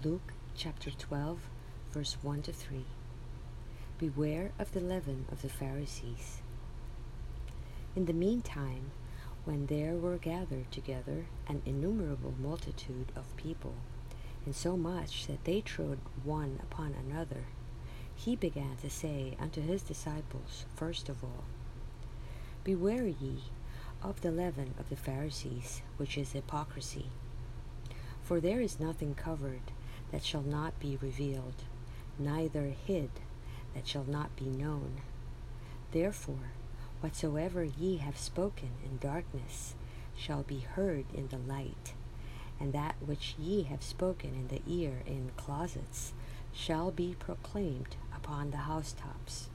Luke chapter 12, verse 1 to 3. Beware of the leaven of the Pharisees. In the meantime, when there were gathered together an innumerable multitude of people, insomuch that they trode one upon another, he began to say unto his disciples first of all, Beware ye of the leaven of the Pharisees, which is hypocrisy. For there is nothing covered that shall not be revealed, neither hid that shall not be known. Therefore, whatsoever ye have spoken in darkness shall be heard in the light, and that which ye have spoken in the ear in closets shall be proclaimed upon the housetops.